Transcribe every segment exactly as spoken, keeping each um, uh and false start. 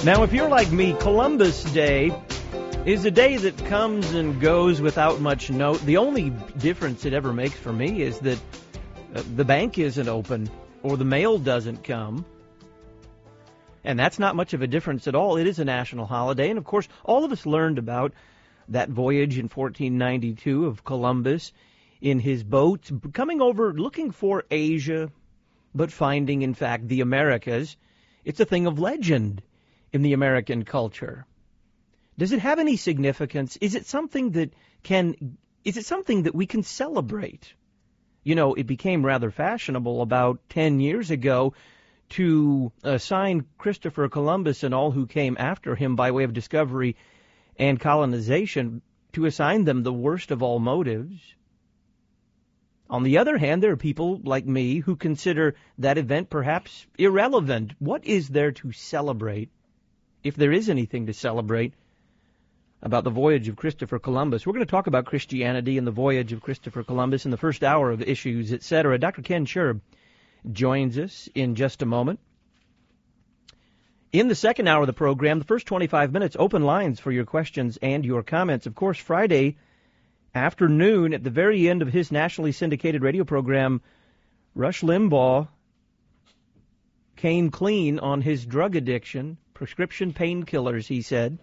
Now, if you're like me, Columbus Day is a day that comes and goes without much note. The only difference it ever makes for me is that uh, the bank isn't open or the mail doesn't come. And that's not much of a difference at all. It is a national holiday. And, of course, all of us learned about that voyage in fourteen ninety-two of Columbus in his boat, coming over looking for Asia, but finding, in fact, the Americas. It's a thing of legend in the American culture. Does it have any significance? Is it something that can, is it something that we can celebrate? You know, it became rather fashionable about ten years ago to assign Christopher Columbus and all who came after him by way of discovery and colonization, to assign them the worst of all motives. On the other hand, there are people like me who consider that event perhaps irrelevant. What is there to celebrate, if there is anything to celebrate, about the voyage of Christopher Columbus? We're going to talk about Christianity and the voyage of Christopher Columbus in the first hour of Issues, et cetera. Doctor Ken Scherb joins us in just a moment. In the second hour of the program, the first twenty-five minutes, open lines for your questions and your comments. Of course, Friday afternoon, at the very end of his nationally syndicated radio program, Rush Limbaugh came clean on his drug addiction, prescription painkillers, he said.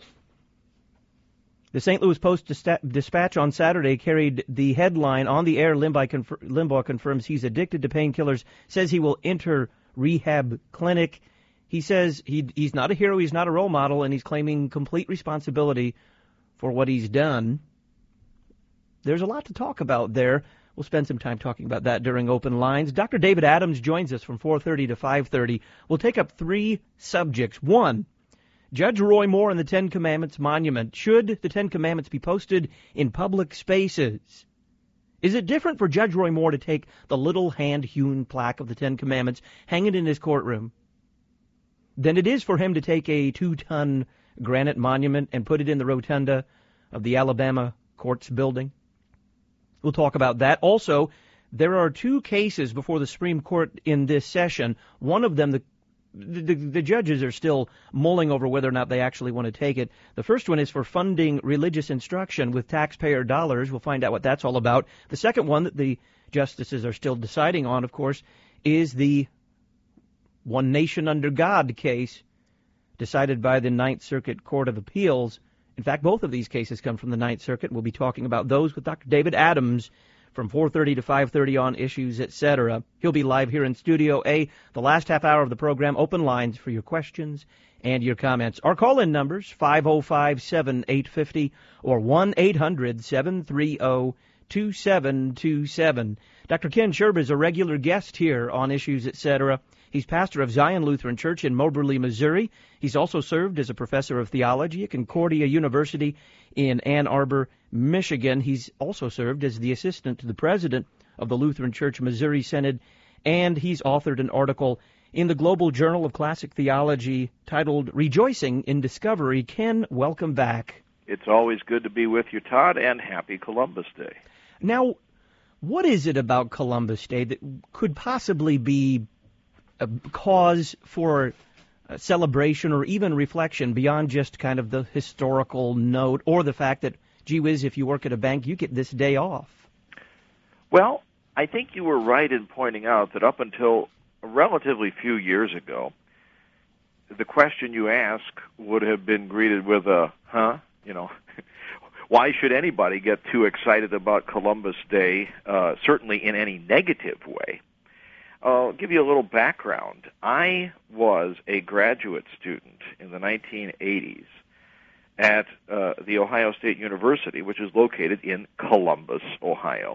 The Saint Louis Post-Dispatch on Saturday carried the headline, "On the air, Limbaugh, conf- Limbaugh confirms he's addicted to painkillers, says he will enter rehab clinic." He says he, he's not a hero, he's not a role model, and he's claiming complete responsibility for what he's done. There's a lot to talk about there. We'll spend some time talking about that during Open Lines. Doctor David Adams joins us from four thirty to five thirty. We'll take up three subjects. One, Judge Roy Moore and the Ten Commandments Monument. Should the Ten Commandments be posted in public spaces? Is it different for Judge Roy Moore to take the little hand-hewn plaque of the Ten Commandments, hang it in his courtroom, than it is for him to take a two-ton granite monument and put it in the rotunda of the Alabama Courts building? We'll talk about that. Also, there are two cases before the Supreme Court in this session. One of them, the The, the judges are still mulling over whether or not they actually want to take it. The first one is for funding religious instruction with taxpayer dollars. We'll find out what that's all about. The second one that the justices are still deciding on, of course, is the One Nation Under God case decided by the Ninth Circuit Court of Appeals. In fact, both of these cases come from the Ninth Circuit. We'll be talking about those with Doctor David Adams from four thirty to five thirty on Issues, et cetera. He'll be live here in Studio A. The last half hour of the program, open lines for your questions and your comments. Our call-in numbers, five oh five, seven eight five oh or one eight hundred, seven three zero, two seven two seven. Doctor Ken Scherb is a regular guest here on Issues, et cetera. He's pastor of Zion Lutheran Church in Moberly, Missouri. He's also served as a professor of theology at Concordia University in Ann Arbor, Michigan. He's also served as the assistant to the president of the Lutheran Church Missouri Synod, and he's authored an article in the Global Journal of Classic Theology titled Rejoicing in Discovery. Ken, welcome back. It's always good to be with you, Todd, and happy Columbus Day. Now, what is it about Columbus Day that could possibly be a cause for a celebration or even reflection beyond just kind of the historical note or the fact that, gee whiz, if you work at a bank, you get this day off? Well, I think you were right in pointing out that up until a relatively few years ago, the question you ask would have been greeted with a, huh, you know, why should anybody get too excited about Columbus Day, uh, certainly in any negative way? I'll give you a little background. I was a graduate student in the nineteen eighties at uh, the Ohio State University, which is located in Columbus, Ohio.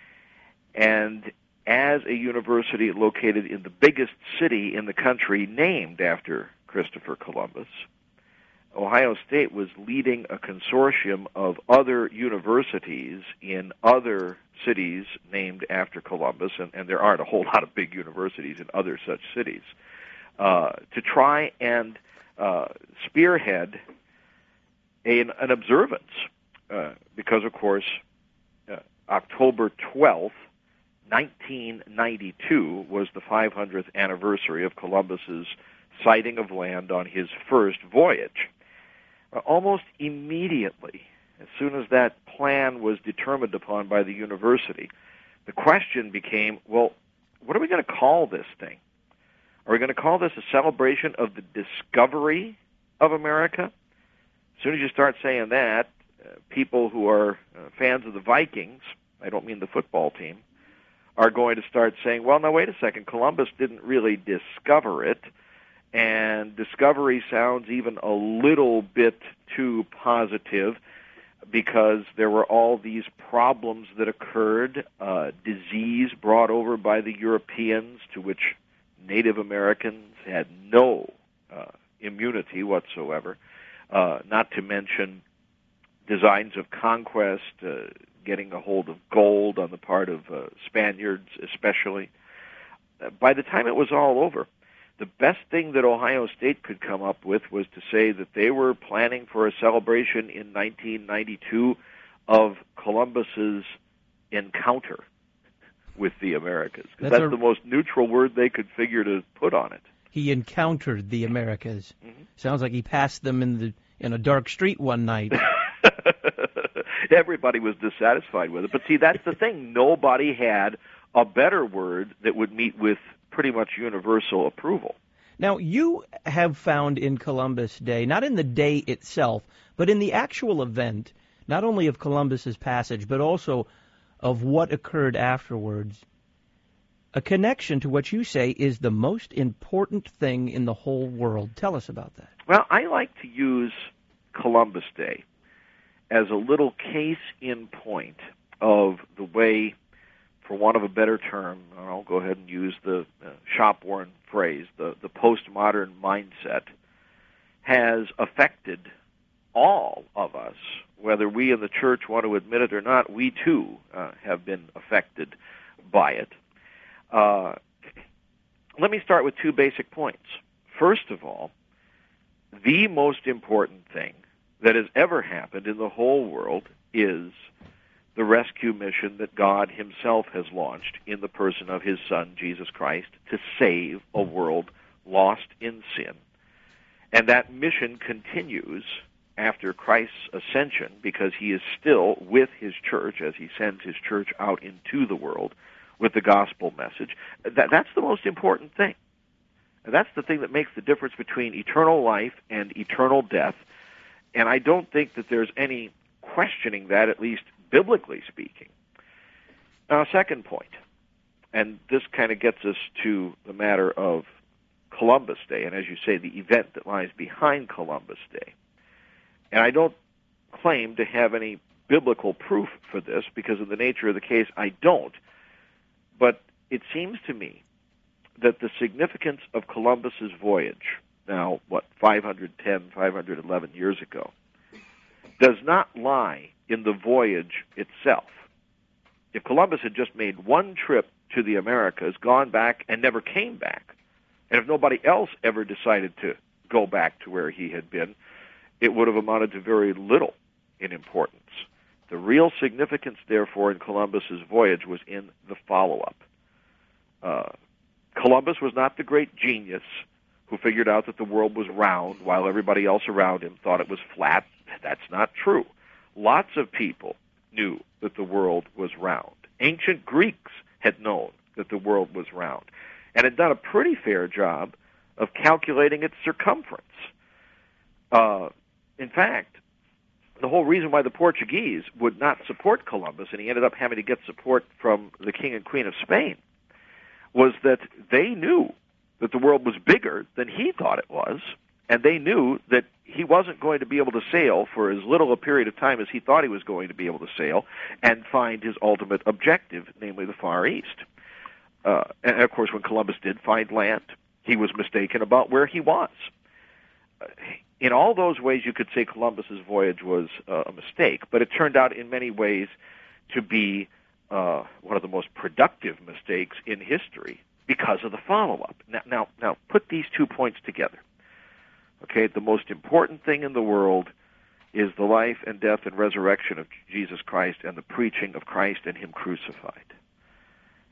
And as a university located in the biggest city in the country named after Christopher Columbus, Ohio State was leading a consortium of other universities in other cities named after Columbus, and, and there aren't a whole lot of big universities in other such cities, uh, to try and uh, spearhead a, an observance, uh, because, of course, uh, October twelfth, nineteen ninety-two was the five hundredth anniversary of Columbus's sighting of land on his first voyage. Uh, almost immediately, as soon as that plan was determined upon by the university, the question became, well, what are we going to call this thing? Are we going to call this a celebration of the discovery of America? As soon as you start saying that, uh, people who are uh, fans of the Vikings, I don't mean the football team, are going to start saying, well, now wait a second, Columbus didn't really discover it, and discovery sounds even a little bit too positive because there were all these problems that occurred, uh, disease brought over by the Europeans to which Native Americans had no uh, immunity whatsoever, uh, not to mention designs of conquest, uh, getting a hold of gold on the part of uh, Spaniards especially. Uh, by the time it was all over, the best thing that Ohio State could come up with was to say that they were planning for a celebration in nineteen ninety-two of Columbus's encounter with the Americas. Because that's, that's a, the most neutral word they could figure to put on it. He encountered the Americas. Mm-hmm. Sounds like he passed them in the in a dark street one night. Everybody was dissatisfied with it. But see, that's the thing. Nobody had a better word that would meet with pretty much universal approval. Now, you have found in Columbus Day, not in the day itself, but in the actual event, not only of Columbus's passage, but also of what occurred afterwards, a connection to what you say is the most important thing in the whole world. Tell us about that. Well, I like to use Columbus Day as a little case in point of the way, for want of a better term, I'll go ahead and use the uh, shop-worn phrase, the, the postmodern mindset has affected all of us. Whether we in the church want to admit it or not, we too uh, have been affected by it. Uh, let me start with two basic points. First of all, the most important thing that has ever happened in the whole world is the rescue mission that God himself has launched in the person of his Son, Jesus Christ, to save a world lost in sin. And that mission continues after Christ's ascension because he is still with his church as he sends his church out into the world with the gospel message. That, that's the most important thing. And that's the thing that makes the difference between eternal life and eternal death. And I don't think that there's any questioning that, at least biblically speaking. Now, second point, and this kind of gets us to the matter of Columbus Day, and as you say, the event that lies behind Columbus Day. And I don't claim to have any biblical proof for this, because of the nature of the case, I don't. But it seems to me that the significance of Columbus's voyage, now, what, five hundred ten, five hundred eleven years ago, does not lie in the voyage itself. If Columbus had just made one trip to the Americas, gone back, and never came back, and if nobody else ever decided to go back to where he had been, it would have amounted to very little in importance. The real significance, therefore, in Columbus's voyage was in the follow-up. Uh, Columbus was not the great genius who figured out that the world was round while everybody else around him thought it was flat. That's not true. Lots of people knew that the world was round. Ancient Greeks had known that the world was round and had done a pretty fair job of calculating its circumference. Uh, in fact, the whole reason why the Portuguese would not support Columbus, and he ended up having to get support from the King and Queen of Spain, was that they knew that the world was bigger than he thought it was, and they knew that he wasn't going to be able to sail for as little a period of time as he thought he was going to be able to sail and find his ultimate objective, namely the Far East. Uh, and, of course, when Columbus did find land, he was mistaken about where he was. Uh, in all those ways, you could say Columbus's voyage was uh, a mistake, but it turned out in many ways to be uh, one of the most productive mistakes in history because of the follow-up. Now, now, now, put these two points together. Okay, the most important thing in the world is the life and death and resurrection of Jesus Christ and the preaching of Christ and him crucified.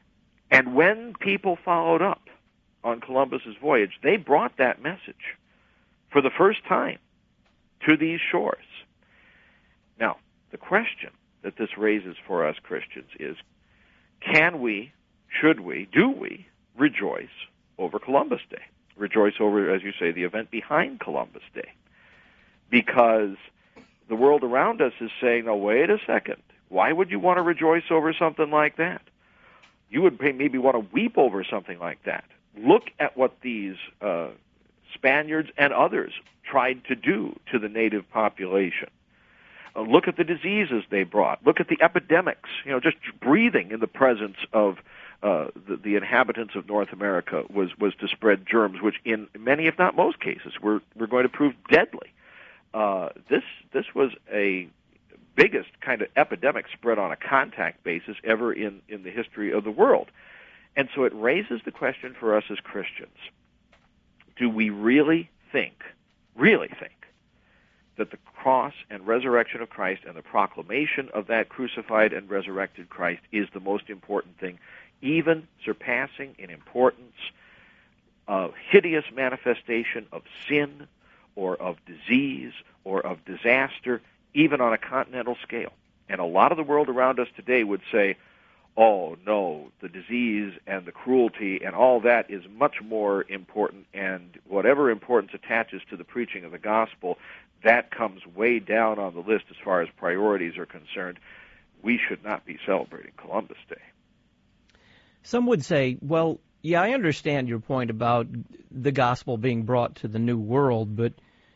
And when people followed up on Columbus's voyage, they brought that message for the first time to these shores. Now, the question that this raises for us Christians is, can we, should we, do we rejoice over Columbus Day? Rejoice over, as you say, the event behind Columbus Day. Because the world around us is saying, "No, wait a second. Why would you want to rejoice over something like that? You would maybe want to weep over something like that. Look at what these uh, Spaniards and others tried to do to the native population. Uh, look at the diseases they brought. Look at the epidemics. You know, just breathing in the presence of uh, the, the inhabitants of North America was, was to spread germs, which in many, if not most cases, were, were going to prove deadly. Uh, this this was a biggest kind of epidemic spread on a contact basis ever in, in the history of the world. And so it raises the question for us as Christians, do we really think, really think, that the cross and resurrection of Christ and the proclamation of that crucified and resurrected Christ is the most important thing, even surpassing in importance a hideous manifestation of sin or of disease or of disaster, even on a continental scale? And a lot of the world around us today would say, oh, no, the disease and the cruelty and all that is much more important, and whatever importance attaches to the preaching of the gospel, that comes way down on the list as far as priorities are concerned. We should not be celebrating Columbus Day. Some would say, well, yeah, I understand your point about the gospel being brought to the New World, but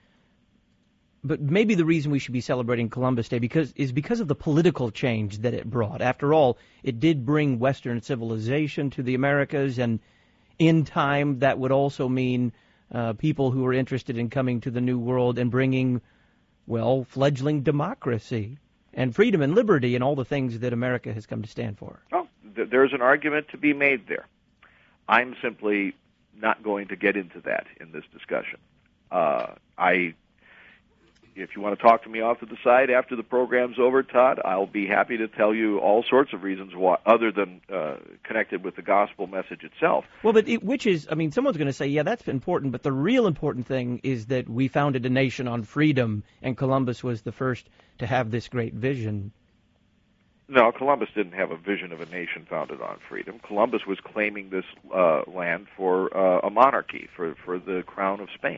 But maybe the reason we should be celebrating Columbus Day because is because of the political change that it brought. After all, it did bring Western civilization to the Americas, and in time that would also mean uh, people who were interested in coming to the New World and bringing, well, fledgling democracy and freedom and liberty and all the things that America has come to stand for. Oh, th- there's an argument to be made there. I'm simply not going to get into that in this discussion. Uh, I... If you want to talk to me off to the side after the program's over, Todd, I'll be happy to tell you all sorts of reasons why, other than uh, connected with the gospel message itself. Well, but it, which is, I mean, someone's going to say, yeah, that's important, but the real important thing is that we founded a nation on freedom, and Columbus was the first to have this great vision. No, Columbus didn't have a vision of a nation founded on freedom. Columbus was claiming this uh, land for uh, a monarchy, for, for the crown of Spain.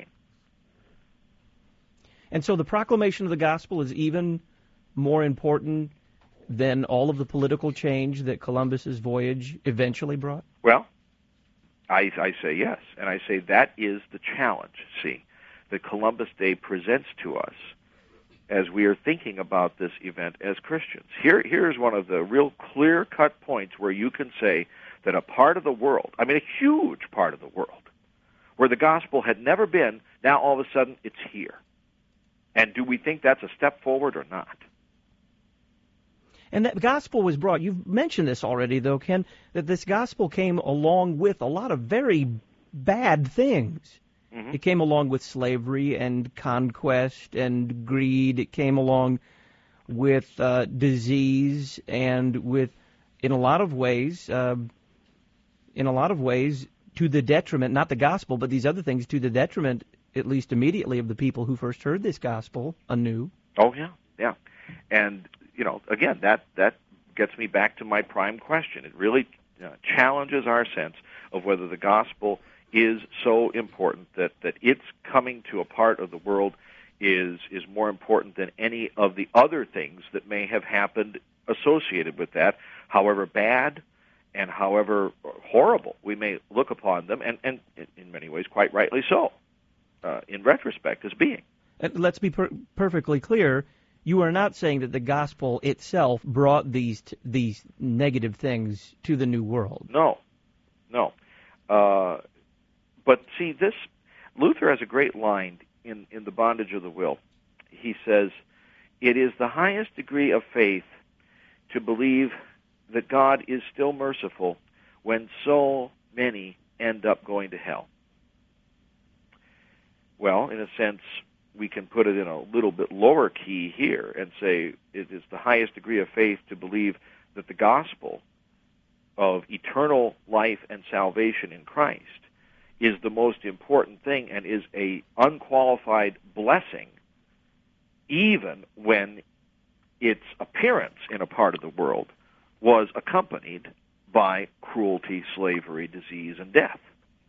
And so the proclamation of the gospel is even more important than all of the political change that Columbus's voyage eventually brought? Well, I, I say yes, and I say that is the challenge, see, that Columbus Day presents to us as we are thinking about this event as Christians. Here, here's one of the real clear-cut points where you can say that a part of the world, I mean a huge part of the world, where the gospel had never been, now all of a sudden it's here. And do we think that's a step forward or not? And that gospel was brought, you've mentioned this already, though, Ken, that this gospel came along with a lot of very bad things. Mm-hmm. It came along with slavery and conquest and greed. It came along with uh, disease and with, in a lot of ways, uh, in a lot of ways, to the detriment, not the gospel, but these other things, to the detriment, at least immediately, of the people who first heard this gospel anew. Oh, yeah, yeah. And, you know, again, that, that gets me back to my prime question. It really uh, challenges our sense of whether the gospel is so important that, that its coming to a part of the world is is more important than any of the other things that may have happened associated with that, however bad and however horrible we may look upon them, and, and in many ways quite rightly so. Uh, in retrospect, as being. And let's be per- perfectly clear. You are not saying that the gospel itself brought these t- these negative things to the New World. No, no. Uh, but see, this Luther has a great line in, in The Bondage of the Will. He says, "It is the highest degree of faith to believe that God is still merciful when so many end up going to hell." Well, in a sense, we can put it in a little bit lower key here and say it is the highest degree of faith to believe that the gospel of eternal life and salvation in Christ is the most important thing and is a unqualified blessing, even when its appearance in a part of the world was accompanied by cruelty, slavery, disease, and death.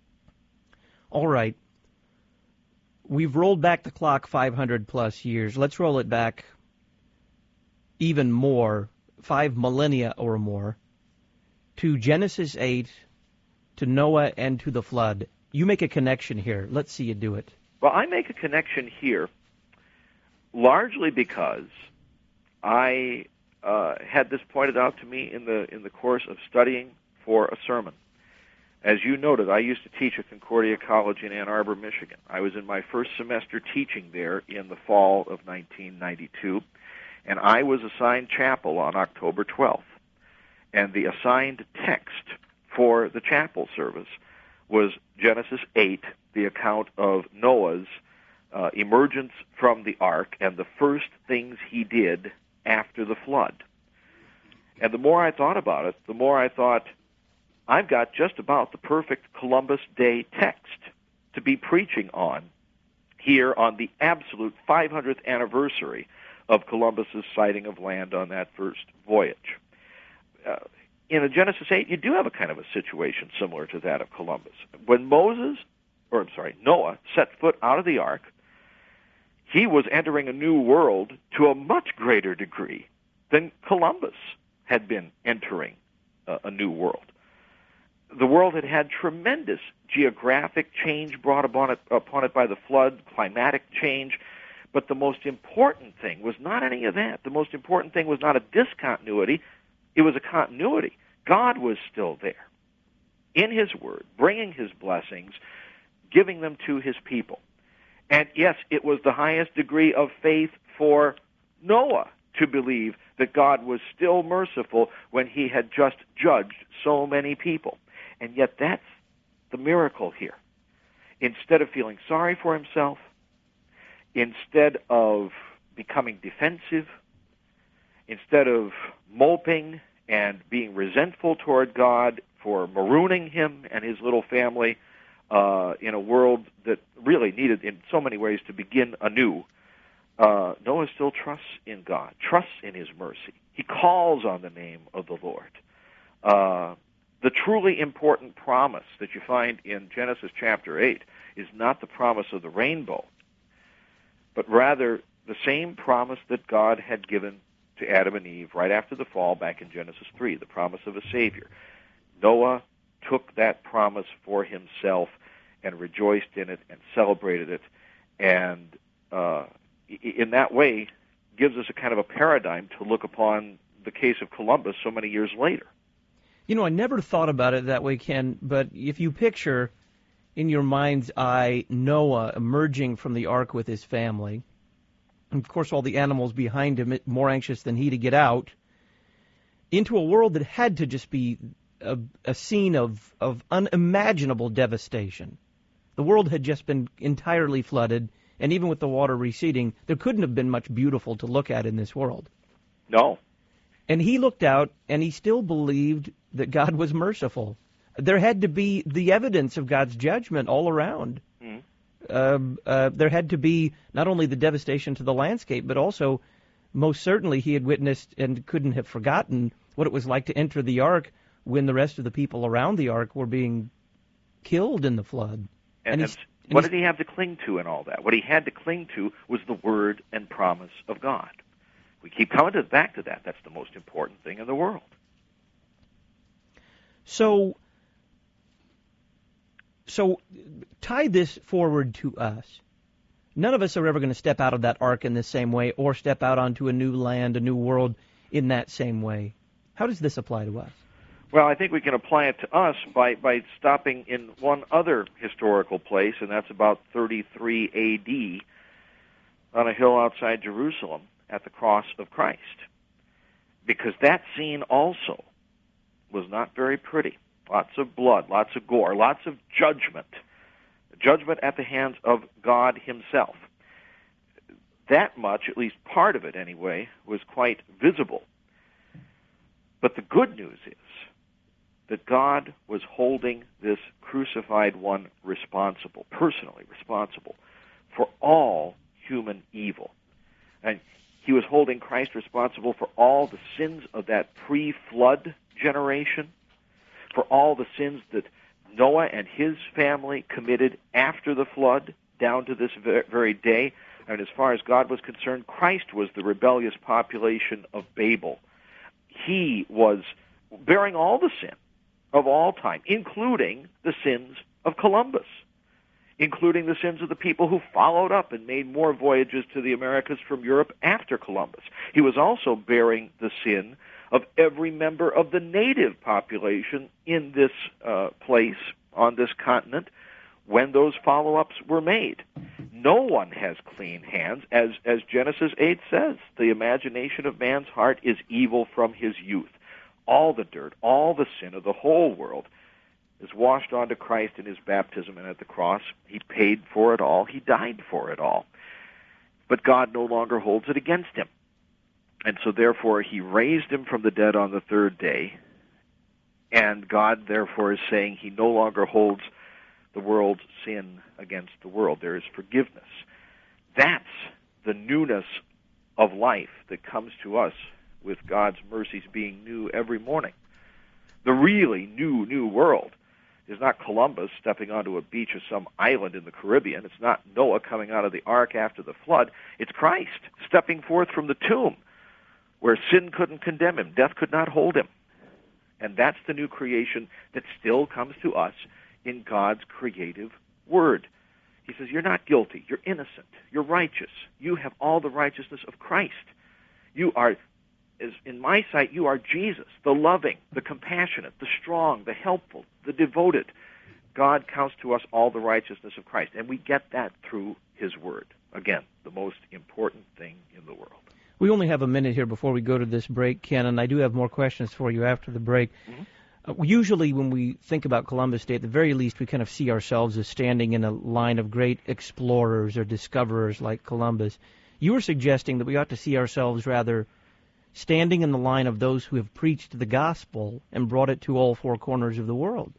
All right. We've rolled back the clock five hundred plus years. Let's roll it back even more, five millennia or more, to Genesis eight, to Noah, and to the flood. You make a connection here. Let's see you do it. Well, I make a connection here largely because I uh, had this pointed out to me in the in the course of studying for a sermon. As you noted, I used to teach at Concordia College in Ann Arbor, Michigan. I was in my first semester teaching there in the fall of nineteen ninety-two, and I was assigned chapel on October twelfth. And the assigned text for the chapel service was Genesis eight, the account of Noah's uh, emergence from the ark and the first things he did after the flood. And the more I thought about it, the more I thought, I've got just about the perfect Columbus Day text to be preaching on here on the absolute five hundredth anniversary of Columbus's sighting of land on that first voyage. Uh, in a Genesis eight, you do have a kind of a situation similar to that of Columbus. When Moses, or I'm sorry, Noah set foot out of the ark, he was entering a new world to a much greater degree than Columbus had been entering uh, a new world. The world had had tremendous geographic change brought upon it, upon it by the flood, climatic change, but the most important thing was not any of that. The most important thing was not a discontinuity, it was a continuity. God was still there in His Word, bringing His blessings, giving them to His people. And yes, it was the highest degree of faith for Noah to believe that God was still merciful when He had just judged so many people. And yet that's the miracle here. Instead of feeling sorry for himself, instead of becoming defensive, instead of moping and being resentful toward God for marooning him and his little family uh, in a world that really needed in so many ways to begin anew, uh, Noah still trusts in God, trusts in His mercy. He calls on the name of the Lord. Uh, the truly important promise that you find in Genesis chapter eight is not the promise of the rainbow, but rather the same promise that God had given to Adam and Eve right after the fall back in Genesis three, the promise of a Savior. Noah took that promise for himself and rejoiced in it and celebrated it, and uh, in that way gives us a kind of a paradigm to look upon the case of Columbus so many years later. You know, I never thought about it that way, Ken, but if you picture in your mind's eye Noah emerging from the ark with his family, and of course all the animals behind him more anxious than he to get out, into a world that had to just be a, a scene of, of unimaginable devastation. The world had just been entirely flooded, and even with the water receding, there couldn't have been much beautiful to look at in this world. No. And he looked out, and he still believed that God was merciful. There had to be the evidence of God's judgment all around. Mm-hmm. Uh, uh, there had to be not only the devastation to the landscape, but also, most certainly, he had witnessed and couldn't have forgotten what it was like to enter the ark when the rest of the people around the ark were being killed in the flood. And, and, and what did he have to cling to in all that? What he had to cling to was the word and promise of God. We keep coming to, back to that. That's the most important thing in the world. So, so tie this forward to us. None of us are ever going to step out of that ark in the same way or step out onto a new land, a new world in that same way. How does this apply to us? Well, I think we can apply it to us by, by stopping in one other historical place, and that's about thirty-three A D on a hill outside Jerusalem at the cross of Christ. Because that scene also was not very pretty. Lots of blood, lots of gore, lots of judgment. Judgment at the hands of God Himself. That much, at least part of it anyway, was quite visible. But the good news is that God was holding this crucified one responsible, personally responsible, for all human evil. And he was holding Christ responsible for all the sins of that pre-flood generation, for all the sins that Noah and his family committed after the flood, down to this very day. And as far as God was concerned, Christ was the rebellious population of Babel. He was bearing all the sin of all time, including the sins of Columbus, including the sins of the people who followed up and made more voyages to the Americas from Europe after Columbus. He was also bearing the sin of every member of the native population in this uh, place, on this continent, when those follow-ups were made. No one has clean hands. As, as Genesis eight says, the imagination of man's heart is evil from his youth. All the dirt, all the sin of the whole world is washed onto Christ in his baptism and at the cross. He paid for it all. He died for it all. But God no longer holds it against him. And so therefore he raised him from the dead on the third day. And God therefore is saying he no longer holds the world's sin against the world. There is forgiveness. That's the newness of life that comes to us with God's mercies being new every morning. The really new, new world is not Columbus stepping onto a beach of some island in the Caribbean. It's not Noah coming out of the ark after the flood. It's Christ stepping forth from the tomb where sin couldn't condemn him, death could not hold him. And that's the new creation that still comes to us in God's creative word. He says, you're not guilty, you're innocent, you're righteous. You have all the righteousness of Christ. You are, as in my sight, you are Jesus, the loving, the compassionate, the strong, the helpful, the devoted. God counts to us all the righteousness of Christ, and we get that through his word. Again, the most important thing in the world. We only have a minute here before we go to this break, Ken, and I do have more questions for you after the break. Mm-hmm. Uh, usually when we think about Columbus Day, at the very least, we kind of see ourselves as standing in a line of great explorers or discoverers like Columbus. You were suggesting that we ought to see ourselves rather standing in the line of those who have preached the gospel and brought it to all four corners of the world.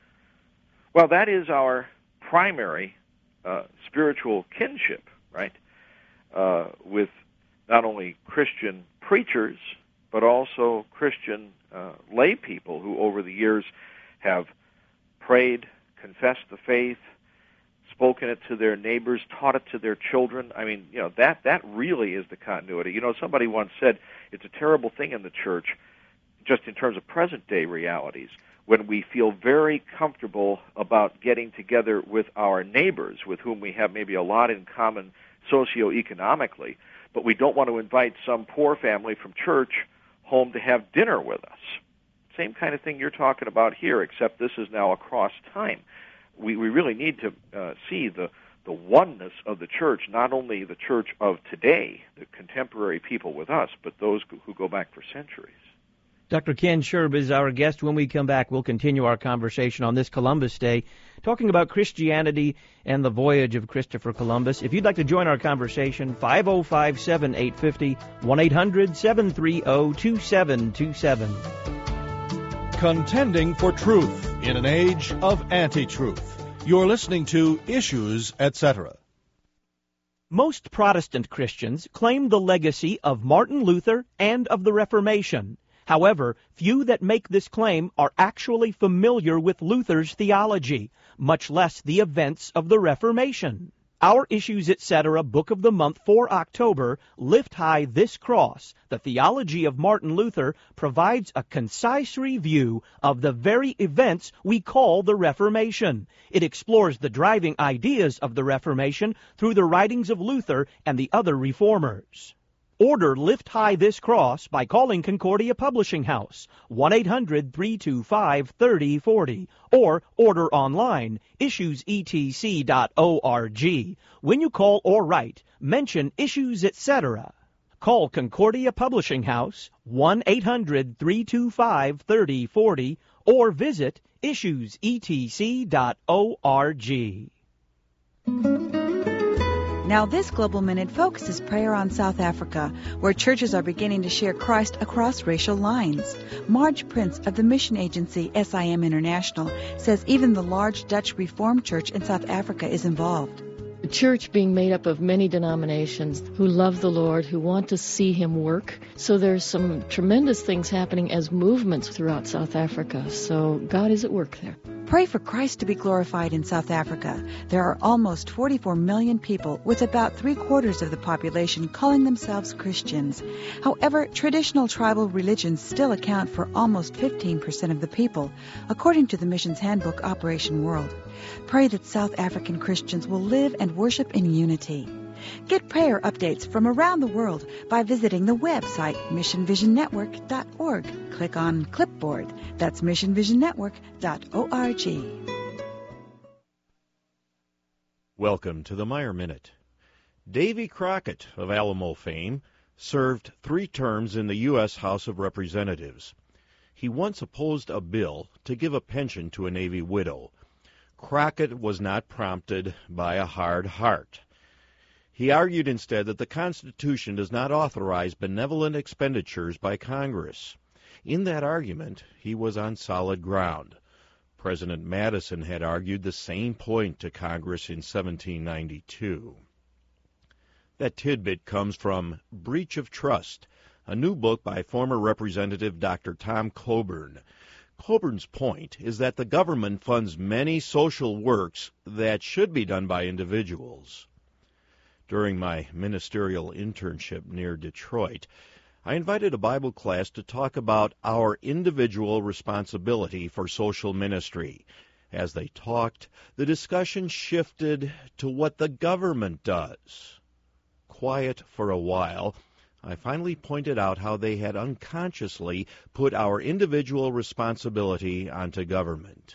Well, that is our primary uh, spiritual kinship, right, uh, with not only Christian preachers, but also Christian uh, lay people who over the years have prayed, confessed the faith, spoken it to their neighbors, taught it to their children. I mean, you know, that, that really is the continuity. You know, somebody once said it's a terrible thing in the church, just in terms of present-day realities, when we feel very comfortable about getting together with our neighbors, with whom we have maybe a lot in common socioeconomically, but we don't want to invite some poor family from church home to have dinner with us. Same kind of thing you're talking about here, except this is now across time. We we really need to uh, see the, the oneness of the church, not only the church of today, the contemporary people with us, but those who go back for centuries. Doctor Ken Sherb is our guest. When we come back, we'll continue our conversation on this Columbus Day, talking about Christianity and the voyage of Christopher Columbus. If you'd like to join our conversation, five oh five, seven eight five oh, one eight hundred, seven three oh, two seven two seven. Contending for truth in an age of anti-truth. You're listening to Issues, et cetera. Most Protestant Christians claim the legacy of Martin Luther and of the Reformation. However, few that make this claim are actually familiar with Luther's theology, much less the events of the Reformation. Our Issues, et cetera. Book of the Month for October, Lift High This Cross, the Theology of Martin Luther, provides a concise review of the very events we call the Reformation. It explores the driving ideas of the Reformation through the writings of Luther and the other reformers. Order Lift High This Cross by calling Concordia Publishing House, one eight hundred, three two five, three oh four oh, or order online, issues e t c dot org. When you call or write, mention Issues, et cetera. Call Concordia Publishing House, one eight hundred, three two five, three oh four oh, or visit issues e t c dot org. Now this Global Minute focuses prayer on South Africa, where churches are beginning to share Christ across racial lines. Marge Prince of the mission agency S I M International says even the large Dutch Reformed Church in South Africa is involved. A church being made up of many denominations who love the Lord, who want to see Him work. So there's some tremendous things happening as movements throughout South Africa. So God is at work there. Pray for Christ to be glorified in South Africa. There are almost forty-four million people, with about three-quarters of the population calling themselves Christians. However, traditional tribal religions still account for almost fifteen percent of the people, according to the mission's handbook, Operation World. Pray that South African Christians will live and worship in unity. Get prayer updates from around the world by visiting the website mission vision network dot org. Click on Clipboard. That's mission vision network dot org. Welcome to the Meyer Minute. Davy Crockett of Alamo fame served three terms in the U S House of Representatives. He once opposed a bill to give a pension to a Navy widow. Crockett was not prompted by a hard heart. He argued instead that the Constitution does not authorize benevolent expenditures by Congress. In that argument, he was on solid ground. President Madison had argued the same point to Congress in seventeen ninety-two. That tidbit comes from Breach of Trust, a new book by former Representative Doctor Tom Coburn. Coburn's point is that the government funds many social works that should be done by individuals. During my ministerial internship near Detroit, I invited a Bible class to talk about our individual responsibility for social ministry. As they talked, the discussion shifted to what the government does. Quiet for a while, I finally pointed out how they had unconsciously put our individual responsibility onto government.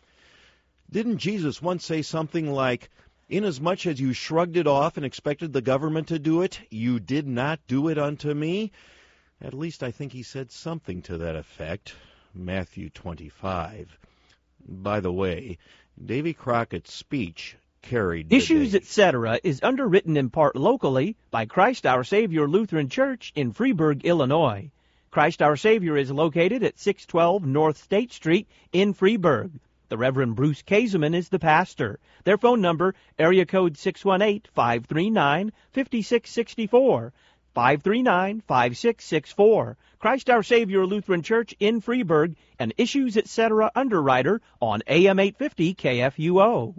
Didn't Jesus once say something like, "Inasmuch as you shrugged it off and expected the government to do it, you did not do it unto me"? At least I think he said something to that effect. Matthew twenty-five. By the way, Davy Crockett's speech carried Issues, et cetera is underwritten in part locally by Christ Our Savior Lutheran Church in Freeburg, Illinois. Christ Our Savior is located at six twelve North State Street in Freeburg. The Reverend Bruce Kaseman is the pastor. Their phone number, area code six one eight, five three nine, five six six four, five three nine, five six six four. Christ Our Savior Lutheran Church in Freeburg, an Issues, et cetera underwriter on A M eight fifty K F U O.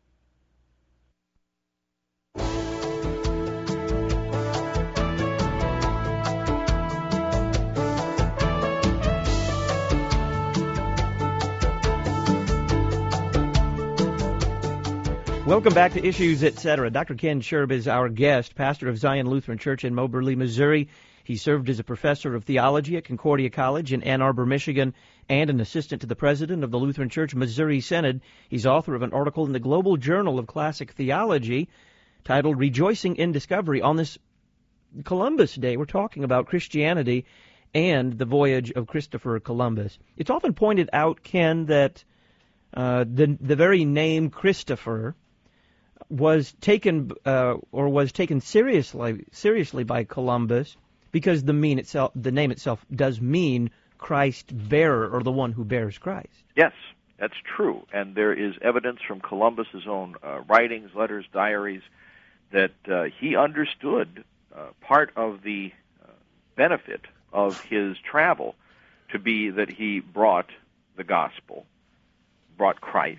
Welcome back to Issues, et cetera. Doctor Ken Sherb is our guest, pastor of Zion Lutheran Church in Moberly, Missouri. He served as a professor of theology at Concordia College in Ann Arbor, Michigan, and an assistant to the president of the Lutheran Church Missouri Synod. He's author of an article in the Global Journal of Classic Theology titled Rejoicing in Discovery. On this Columbus Day, we're talking about Christianity and the voyage of Christopher Columbus. It's often pointed out, Ken, that uh, the the very name Christopher was taken uh, or was taken seriously seriously by Columbus because the mean itself, the name itself, does mean Christ bearer, or the one who bears Christ. Yes, that's true, and there is evidence from Columbus's own uh, writings, letters, diaries, that uh, he understood uh, part of the uh, benefit of his travel to be that he brought the gospel, brought Christ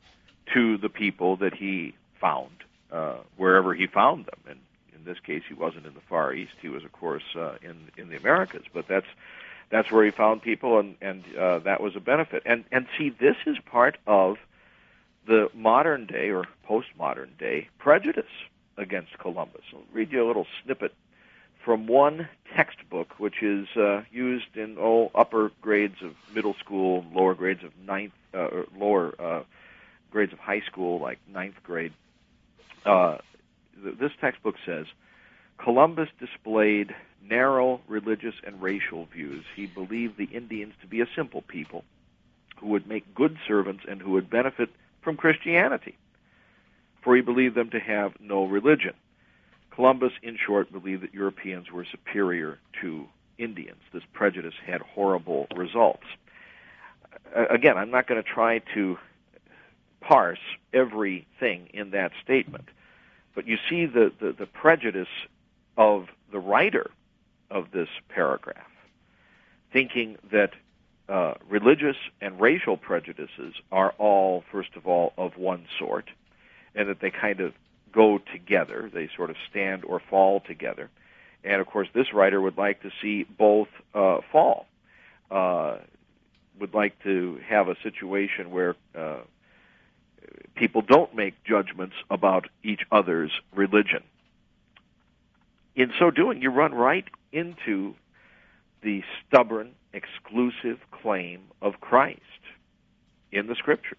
to the people that he found, uh, wherever he found them. And in this case, he wasn't in the Far East. He was, of course, uh, in in the Americas. But that's that's where he found people, and and uh, that was a benefit. And and see, this is part of the modern day or postmodern day prejudice against Columbus. I'll read you a little snippet from one textbook, which is uh, used in all upper grades of middle school, lower grades of ninth, uh, or lower uh, grades of high school, like ninth grade. Uh, th- this textbook says, Columbus displayed narrow religious and racial views. He believed the Indians to be a simple people who would make good servants and who would benefit from Christianity, for he believed them to have no religion. Columbus, in short, believed that Europeans were superior to Indians. This prejudice had horrible results. Uh, again, I'm not going to try to parse everything in that statement, but you see the, the, the prejudice of the writer of this paragraph, thinking that uh, religious and racial prejudices are all, first of all, of one sort, and that they kind of go together. They sort of stand or fall together. And, of course, this writer would like to see both uh, fall, uh, would like to have a situation where uh, people don't make judgments about each other's religion. In so doing, you run right into the stubborn, exclusive claim of Christ in the Scriptures.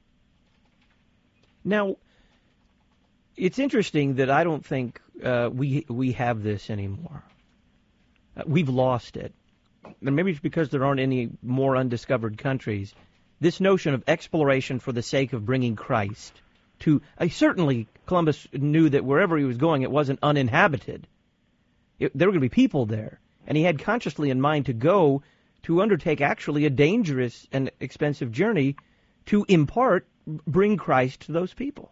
Now, it's interesting that I don't think uh, we we have this anymore. Uh, we've lost it. And maybe it's because there aren't any more undiscovered countries. This notion of exploration for the sake of bringing Christ to... Uh, certainly, Columbus knew that wherever he was going, it wasn't uninhabited. It, there were going to be people there. And he had consciously in mind to go to undertake actually a dangerous and expensive journey to, in part, bring Christ to those people.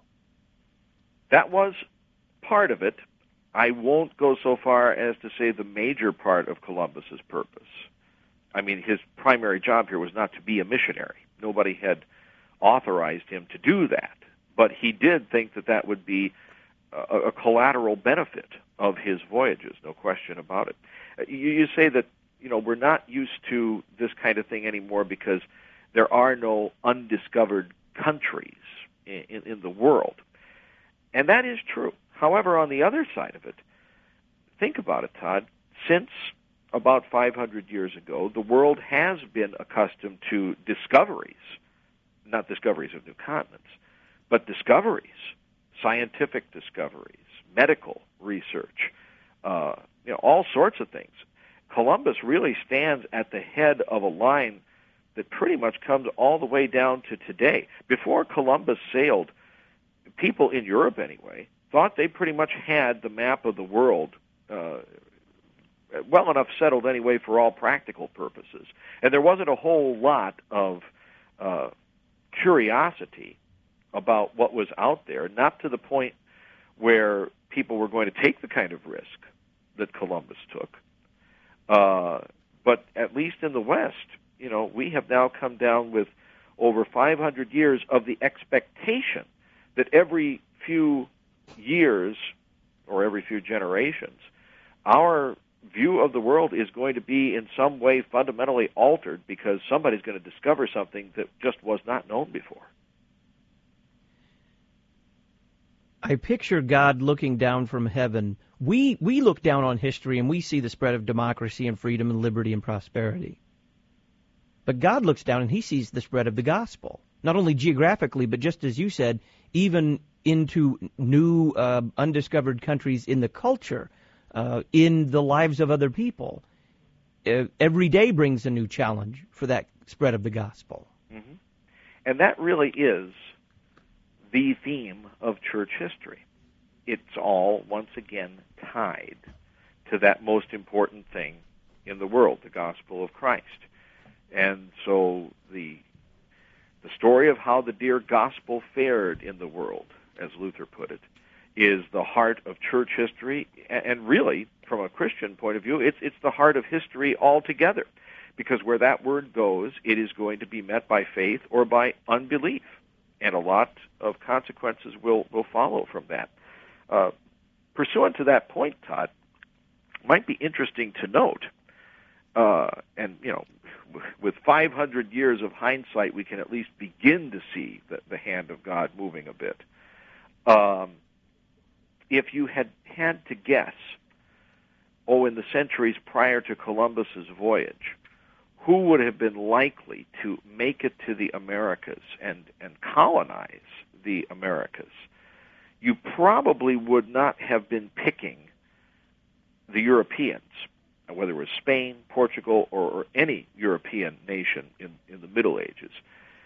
That was part of it. I won't go so far as to say the major part of Columbus's purpose. I mean, his primary job here was not to be a missionary. Nobody had authorized him to do that. But he did think that that would be a, a collateral benefit of his voyages, no question about it. You, you say that, you know, we're not used to this kind of thing anymore because there are no undiscovered countries in, in, in the world. And that is true. However, on the other side of it, think about it, Todd. Since about five hundred years ago, the world has been accustomed to discoveries, not discoveries of new continents, but discoveries, scientific discoveries, medical research, uh, you know, all sorts of things. Columbus really stands at the head of a line that pretty much comes all the way down to today. Before Columbus sailed, people in Europe, anyway, thought they pretty much had the map of the world uh, well enough settled anyway for all practical purposes. And there wasn't a whole lot of uh, curiosity about what was out there, not to the point where people were going to take the kind of risk that Columbus took. Uh, but at least in the West, you know, we have now come down with over five hundred years of the expectation that every few years or every few generations, our view of the world is going to be in some way fundamentally altered because somebody's going to discover something that just was not known before. I picture God looking down from heaven. We we look down on history and we see the spread of democracy and freedom and liberty and prosperity. But God looks down and he sees the spread of the gospel, not only geographically, but just as you said, even into new uh, undiscovered countries in the culture, uh, in the lives of other people. Uh, every day brings a new challenge for that spread of the gospel. Mm-hmm. And that really is the theme of church history. It's all, once again, tied to that most important thing in the world, the gospel of Christ. And so the the story of how the dear gospel fared in the world, as Luther put it, is the heart of church history, and really, from a Christian point of view, it's it's the heart of history altogether, because where that word goes, it is going to be met by faith or by unbelief, and a lot of consequences will, will follow from that. Uh, pursuant to that point, Todd, it might be interesting to note, uh, and, you know, with five hundred years of hindsight, we can at least begin to see the, the hand of God moving a bit. Um, if you had had to guess, oh, in the centuries prior to Columbus's voyage, who would have been likely to make it to the Americas and, and colonize the Americas, you probably would not have been picking the Europeans, whether it was Spain, Portugal, or, or any European nation in, in the Middle Ages.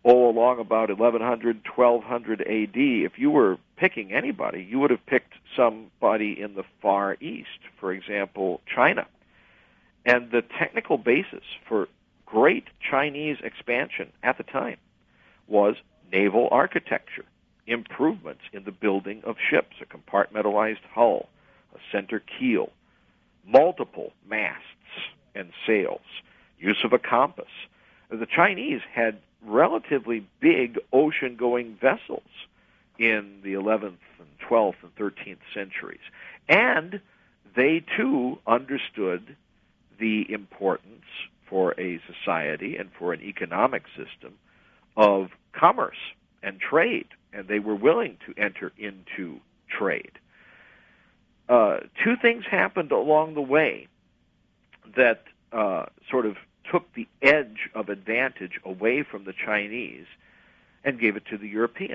oh, along about eleven hundred, twelve hundred A D, if you were picking anybody, you would have picked somebody in the Far East, for example, China. And the technical basis for great Chinese expansion at the time was naval architecture, improvements in the building of ships, a compartmentalized hull, a center keel, multiple masts and sails, use of a compass. The Chinese had relatively big ocean-going vessels in the eleventh and twelfth and thirteenth centuries. And they, too, understood the importance for a society and for an economic system of commerce and trade, and they were willing to enter into trade. Uh, two things happened along the way that uh, sort of took the edge of advantage away from the Chinese and gave it to the Europeans.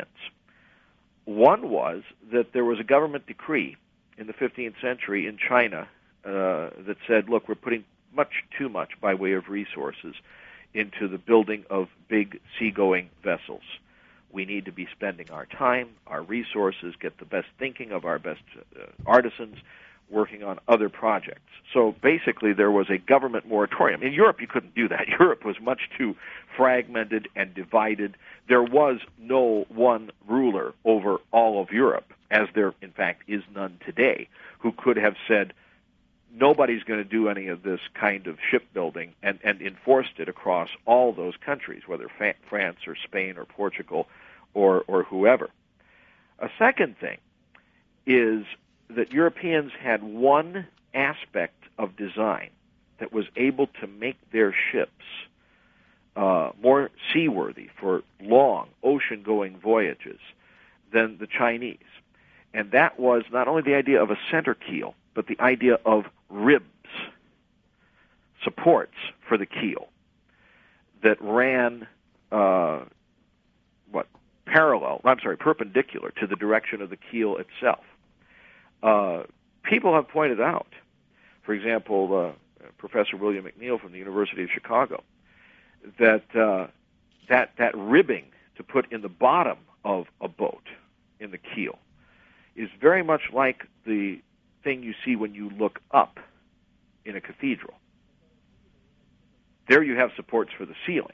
One was that there was a government decree in the fifteenth century in China uh, that said, look, we're putting much too much by way of resources into the building of big seagoing vessels. We need to be spending our time, our resources, get the best thinking of our best uh, artisans working on other projects. So basically there was a government moratorium. In Europe you couldn't do that. Europe was much too fragmented and divided. There was no one ruler over all of Europe, as there in fact is none today, who could have said, nobody's going to do any of this kind of shipbuilding, and, and enforced it across all those countries, whether fa- France or Spain or Portugal or, or whoever. A second thing is that Europeans had one aspect of design that was able to make their ships uh, more seaworthy for long ocean-going voyages than the Chinese. And that was not only the idea of a center keel, but the idea of ribs, supports for the keel that ran, uh, what, parallel, I'm sorry, perpendicular to the direction of the keel itself. Uh, people have pointed out, for example, uh, Professor William McNeil from the University of Chicago, that uh, that that ribbing to put in the bottom of a boat, in the keel, is very much like the thing you see when you look up in a cathedral. There you have supports for the ceiling.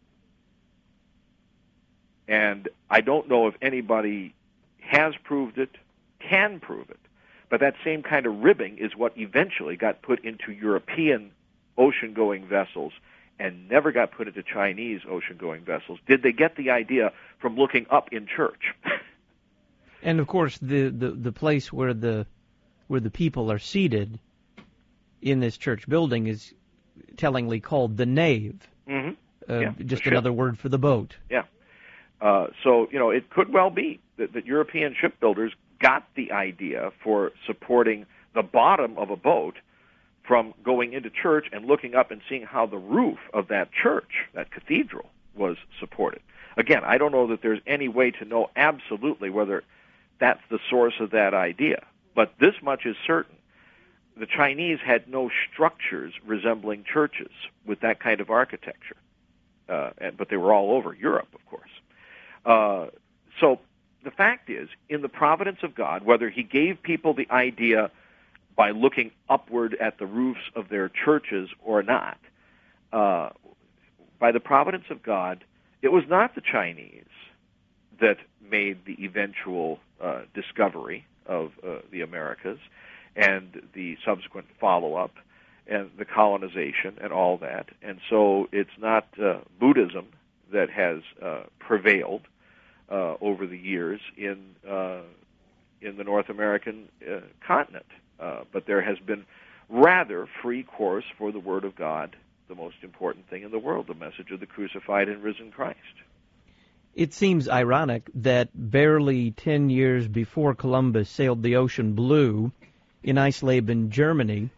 And I don't know if anybody has proved it, can prove it, but that same kind of ribbing is what eventually got put into European ocean-going vessels and never got put into Chinese ocean-going vessels. Did they get the idea from looking up in church? And of course, the, the, the place where the where the people are seated in this church building is tellingly called the nave. Mm-hmm. Uh, yeah, just another word for the boat. Yeah. Uh, so, you know, it could well be that, that European shipbuilders got the idea for supporting the bottom of a boat from going into church and looking up and seeing how the roof of that church, that cathedral, was supported. Again, I don't know that there's any way to know absolutely whether that's the source of that idea. But this much is certain. The Chinese had no structures resembling churches with that kind of architecture. Uh, and, but they were all over Europe, of course. Uh, so the fact is, in the providence of God, whether he gave people the idea by looking upward at the roofs of their churches or not, uh, by the providence of God, it was not the Chinese that made the eventual uh, discovery of uh, the Americas and the subsequent follow-up and the colonization and all that. And so it's not uh, Buddhism that has uh, prevailed uh, over the years in uh, in the North American uh, continent. Uh, but there has been rather free course for the Word of God, the most important thing in the world, the message of the crucified and risen Christ. It seems ironic that barely ten years before Columbus sailed the ocean blue in Eisleben, Germany,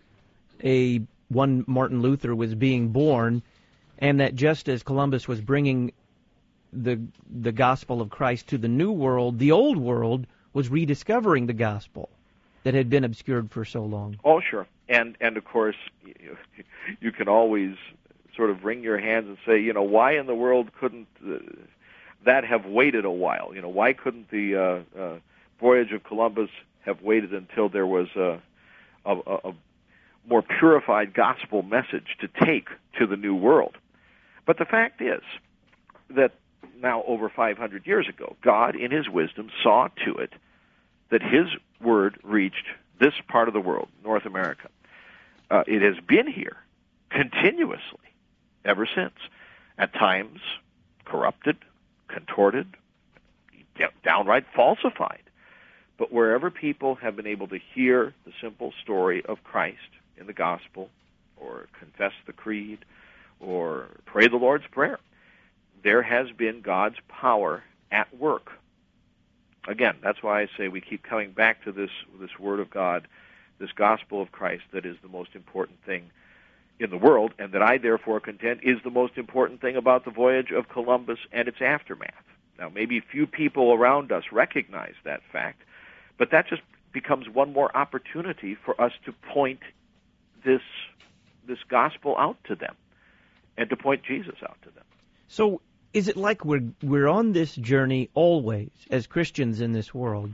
a one Martin Luther was being born, and that just as Columbus was bringing the the gospel of Christ to the New World, the Old World was rediscovering the gospel that had been obscured for so long. Oh, sure. And, and of course, you, you can always sort of wring your hands and say, you know, why in the world couldn't uh, that have waited a while? You know, why couldn't the uh, uh, voyage of Columbus have waited until there was a, a, a more purified gospel message to take to the New World? But the fact is that now over five hundred years ago, God, in his wisdom, saw to it that his word reached this part of the world, North America. Uh, it has been here continuously ever since, at times corrupted, contorted, downright falsified. But wherever people have been able to hear the simple story of Christ in the gospel, or confess the creed, or pray the Lord's Prayer, there has been God's power at work. Again, that's why I say we keep coming back to this this Word of God, this gospel of Christ that is the most important thing in the world, and that I therefore contend is the most important thing about the voyage of Columbus and its aftermath. Now, maybe few people around us recognize that fact, but that just becomes one more opportunity for us to point this this gospel out to them and to point Jesus out to them. So is it like we're we're on this journey always as Christians in this world,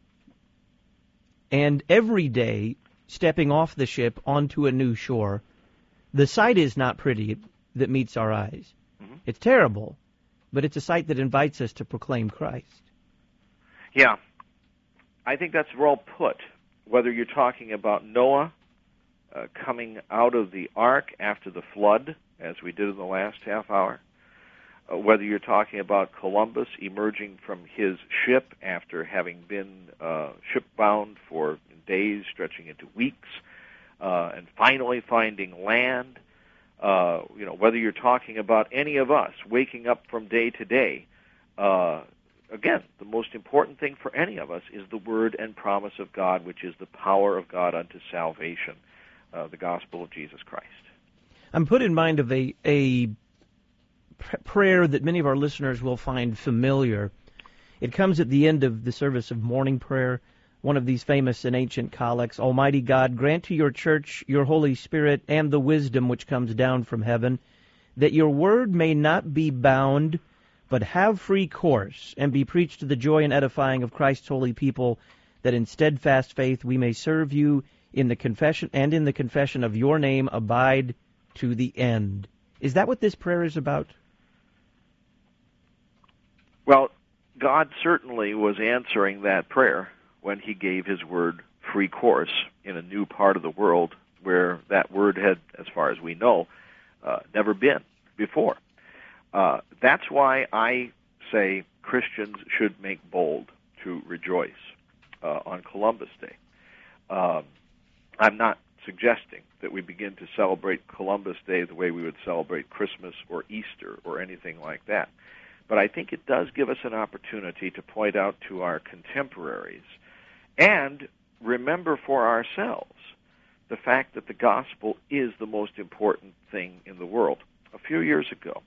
and every day stepping off the ship onto a new shore, the sight is not pretty that meets our eyes. Mm-hmm. It's terrible, but it's a sight that invites us to proclaim Christ. Yeah, I think that's well put. Whether you're talking about Noah uh, coming out of the ark after the flood, as we did in the last half hour, uh, whether you're talking about Columbus emerging from his ship after having been uh, shipbound for days stretching into weeks, uh, and finally finding land, uh, you know, whether you're talking about any of us waking up from day to day, uh, again, the most important thing for any of us is the word and promise of God, which is the power of God unto salvation, uh, the gospel of Jesus Christ. I'm put in mind of a, a prayer that many of our listeners will find familiar. It comes at the end of the service of morning prayer, one of these famous and ancient collects. Almighty God, grant to your church your Holy Spirit and the wisdom which comes down from heaven, that your word may not be bound, but have free course, and be preached to the joy and edifying of Christ's holy people, that in steadfast faith we may serve you in the confession and in the confession of your name abide to the end. Is that what this prayer is about? Well, God certainly was answering that prayer when he gave his word free course in a new part of the world where that word had, as far as we know, uh, never been before. Uh, that's why I say Christians should make bold to rejoice uh, on Columbus Day. Um, I'm not suggesting that we begin to celebrate Columbus Day the way we would celebrate Christmas or Easter or anything like that. But I think it does give us an opportunity to point out to our contemporaries and remember for ourselves the fact that the gospel is the most important thing in the world. A few years ago,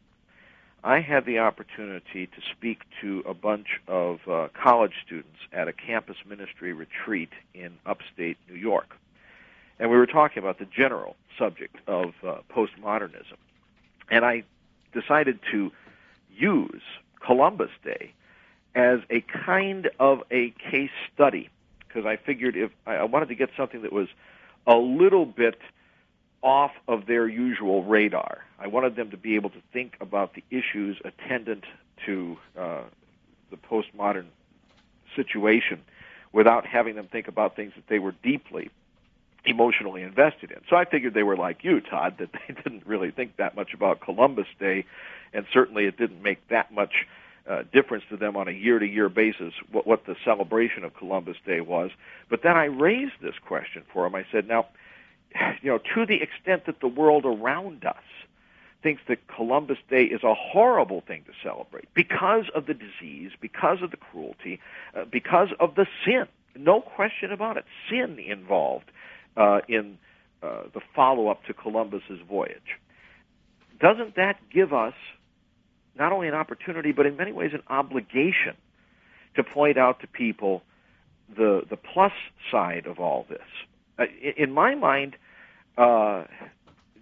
I had the opportunity to speak to a bunch of uh, college students at a campus ministry retreat in upstate New York. And we were talking about the general subject of uh, postmodernism. And I decided to use Columbus Day as a kind of a case study, because I figured if I wanted to get something that was a little bit off of their usual radar. I wanted them to be able to think about the issues attendant to uh, the postmodern situation without having them think about things that they were deeply emotionally invested in. So I figured they were like you, Todd, that they didn't really think that much about Columbus Day, and certainly it didn't make that much uh, difference to them on a year-to-year basis what, what the celebration of Columbus Day was. But then I raised this question for them. I said, now, you know, to the extent that the world around us thinks that Columbus Day is a horrible thing to celebrate because of the disease, because of the cruelty, uh, because of the sin, no question about it, sin involved uh, in uh, the follow-up to Columbus's voyage. Doesn't that give us not only an opportunity, but in many ways an obligation to point out to people the the plus side of all this? Uh, in my mind, uh,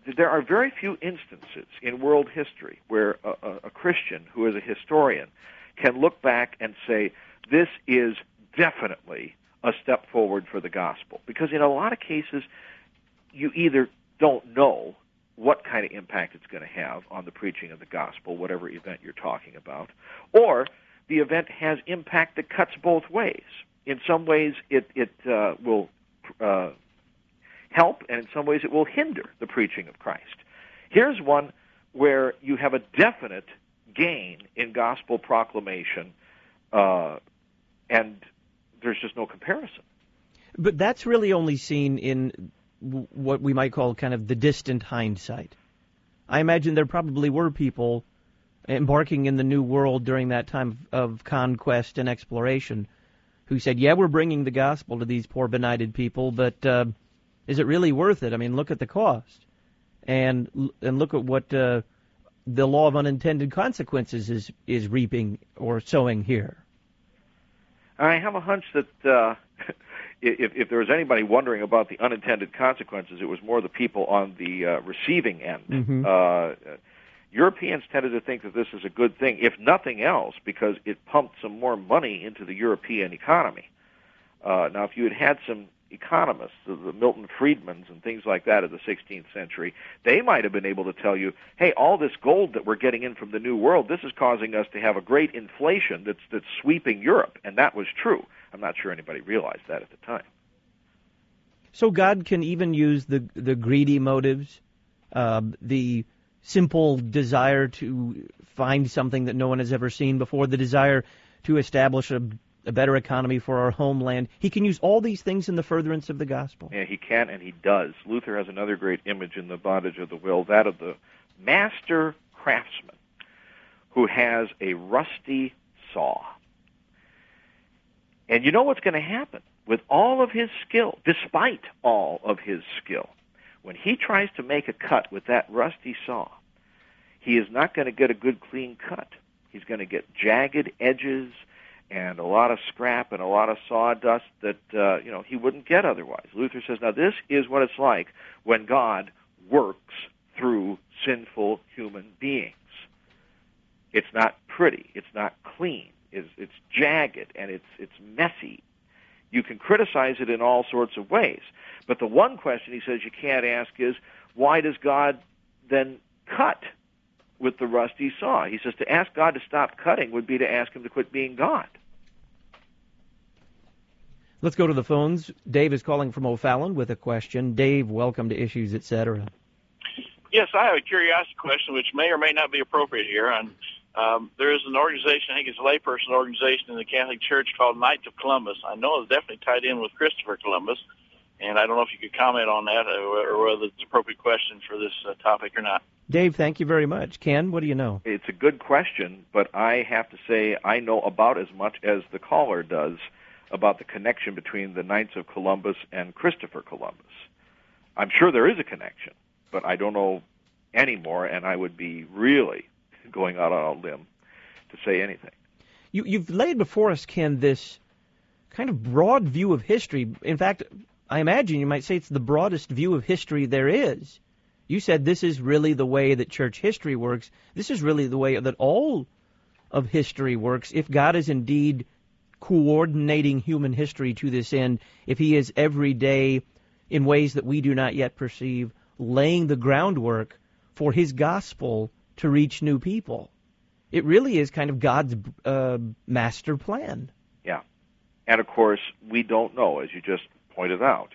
there are very few instances in world history where a, a, a Christian who is a historian can look back and say, this is definitely a step forward for the gospel. Because in a lot of cases, you either don't know what kind of impact it's going to have on the preaching of the gospel, whatever event you're talking about, or the event has impact that cuts both ways. In some ways, it, it uh, will uh, help, and in some ways it will hinder the preaching of Christ. Here's one where you have a definite gain in gospel proclamation, uh, and there's just no comparison. But that's really only seen in what we might call kind of the distant hindsight. I imagine there probably were people embarking in the New World during that time of conquest and exploration who said, yeah, we're bringing the gospel to these poor benighted people, but uh, is it really worth it? I mean, look at the cost. And and look at what uh, the law of unintended consequences is, is reaping or sowing here. I have a hunch that uh, if, if there was anybody wondering about the unintended consequences, it was more the people on the uh, receiving end. Mm-hmm. Uh, Europeans tended to think that this is a good thing, if nothing else, because it pumped some more money into the European economy. Uh, now, if you had had some economists, the, the Milton Friedmans and things like that of the sixteenth century, they might have been able to tell you, hey, all this gold that we're getting in from the New World, this is causing us to have a great inflation that's that's sweeping Europe. And that was true. I'm not sure anybody realized that at the time. So God can even use the the greedy motives, uh, the simple desire to find something that no one has ever seen before, the desire to establish a a better economy for our homeland. He can use all these things in the furtherance of the gospel. Yeah, he can, and he does. Luther has another great image in the Bondage of the Will, that of the master craftsman who has a rusty saw. And you know what's going to happen with all of his skill, despite all of his skill, when he tries to make a cut with that rusty saw, he is not going to get a good clean cut. He's going to get jagged edges and a lot of scrap and a lot of sawdust that uh, you know he wouldn't get otherwise. Luther says, now this is what it's like when God works through sinful human beings. It's not pretty. It's not clean. It's, it's jagged, and it's it's messy. You can criticize it in all sorts of ways. But the one question he says you can't ask is, why does God then cut with the rusty saw? He says to ask God to stop cutting would be to ask him to quit being God. Let's go to the phones. Dave is calling from O'Fallon with a question. Dave, welcome to Issues, et cetera. Yes, I have a curiosity question which may or may not be appropriate here. And um, there is an organization, I think it's a layperson organization in the Catholic Church called Knights of Columbus. I know it's definitely tied in with Christopher Columbus, and I don't know if you could comment on that or, or whether it's an appropriate question for this uh, topic or not. Dave, thank you very much. Ken, what do you know? It's a good question, but I have to say I know about as much as the caller does about the connection between the Knights of Columbus and Christopher Columbus. I'm sure there is a connection, but I don't know any more, and I would be really going out on a limb to say anything. You, you've laid before us, Ken, this kind of broad view of history. In fact, I imagine you might say it's the broadest view of history there is. You said this is really the way that church history works. This is really the way that all of history works. If God is indeed coordinating human history to this end, if he is every day, in ways that we do not yet perceive, laying the groundwork for his gospel to reach new people. It really is kind of God's uh, master plan. Yeah. And, of course, we don't know, as you just pointed out,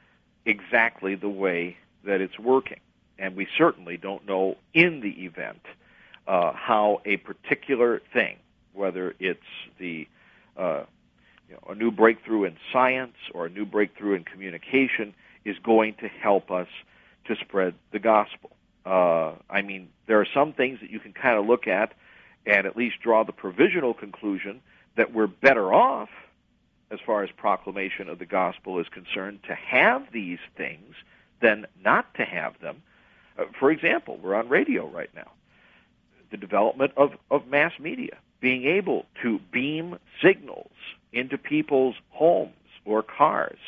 exactly the way that it's working. And we certainly don't know in the event uh, how a particular thing, whether it's the uh, you know, a new breakthrough in science or a new breakthrough in communication, is going to help us to spread the gospel. Uh, I mean, there are some things that you can kind of look at and at least draw the provisional conclusion that we're better off, as far as proclamation of the gospel is concerned, to have these things than not to have them. Uh, for example, we're on radio right now. The development of, of mass media, being able to beam signals into people's homes or cars,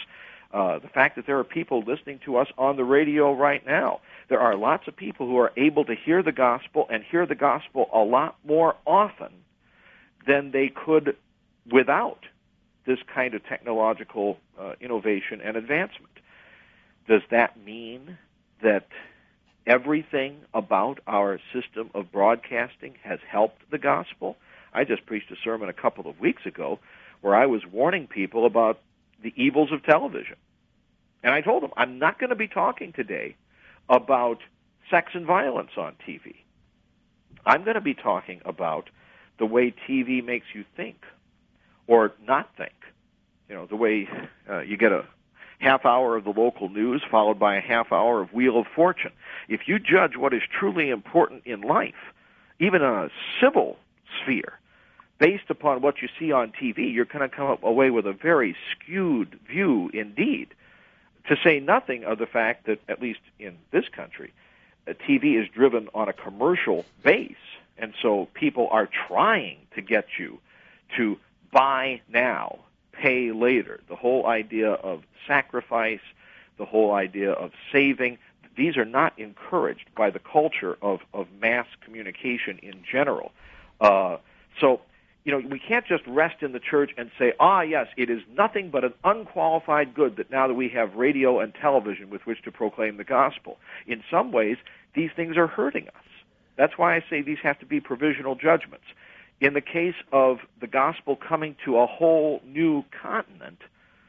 Uh, the fact that there are people listening to us on the radio right now. There are lots of people who are able to hear the gospel and hear the gospel a lot more often than they could without this kind of technological uh, innovation and advancement. Does that mean that everything about our system of broadcasting has helped the gospel? I just preached a sermon a couple of weeks ago where I was warning people about the evils of television. And I told them, I'm not going to be talking today about sex and violence on T V. I'm going to be talking about the way T V makes you think or not think. You know, the way uh, you get a half hour of the local news followed by a half hour of Wheel of Fortune. If you judge what is truly important in life, even in a civil sphere, based upon what you see on T V, you're going to come away with a very skewed view indeed, to say nothing of the fact that, at least in this country, uh, T V is driven on a commercial base, and so people are trying to get you to buy now, pay later. The whole idea of sacrifice, the whole idea of saving, these are not encouraged by the culture of, of mass communication in general. Uh, so, you know, we can't just rest in the church and say, ah, yes, it is nothing but an unqualified good that now that we have radio and television with which to proclaim the gospel. In some ways, these things are hurting us. That's why I say these have to be provisional judgments. In the case of the gospel coming to a whole new continent,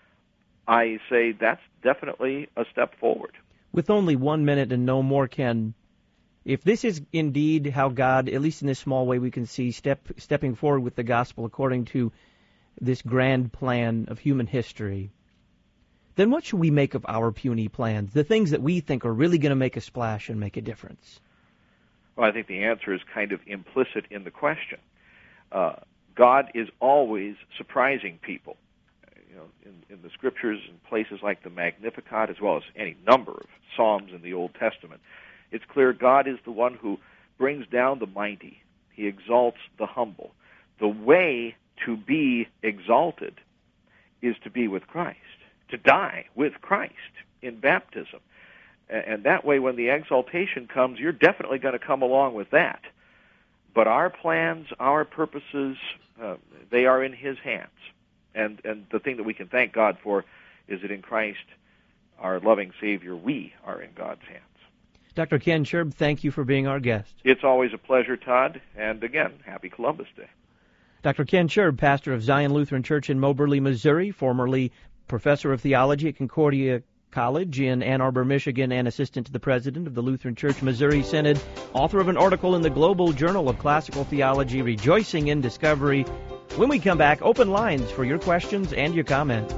I say that's definitely a step forward. With only one minute and no more, Ken, if this is indeed how God, at least in this small way we can see, step, stepping forward with the gospel according to this grand plan of human history, then what should we make of our puny plans, the things that we think are really going to make a splash and make a difference? Well, I think the answer is kind of implicit in the question. Uh, God is always surprising people. You know, in, in the Scriptures, in places like the Magnificat, as well as any number of Psalms in the Old Testament, it's clear God is the one who brings down the mighty. He exalts the humble. The way to be exalted is to be with Christ, to die with Christ in baptism. And that way, when the exaltation comes, you're definitely going to come along with that. But our plans, our purposes, uh, they are in His hands. And, and the thing that we can thank God for is that in Christ, our loving Savior, we are in God's hands. Doctor Ken Sherb, thank you for being our guest. It's always a pleasure, Todd. And again, happy Columbus Day. Doctor Ken Sherb, pastor of Zion Lutheran Church in Moberly, Missouri, formerly professor of theology at Concordia College in Ann Arbor, Michigan, and assistant to the president of the Lutheran Church Missouri Synod, author of an article in the Global Journal of Classical Theology, Rejoicing in Discovery. When we come back, open lines for your questions and your comments.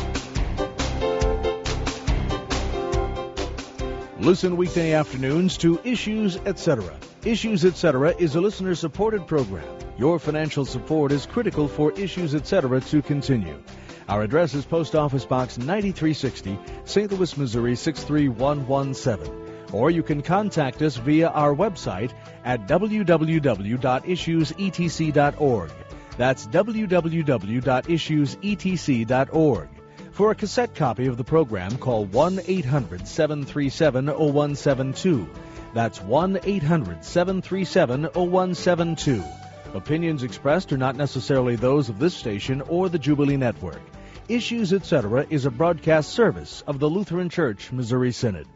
Listen weekday afternoons to Issues, et cetera. Issues, et cetera is a listener-supported program. Your financial support is critical for Issues, et cetera to continue. Our address is Post Office Box ninety-three sixty, Saint Louis, Missouri six three one one seven. Or you can contact us via our website at w w w dot issues e t c dot org. That's w w w dot issues e t c dot org. For a cassette copy of the program, call one eight hundred seven three seven oh one seven two. That's one eight hundred seven three seven oh one seven two. Opinions expressed are not necessarily those of this station or the Jubilee Network. Issues, et cetera is a broadcast service of the Lutheran Church Missouri Synod.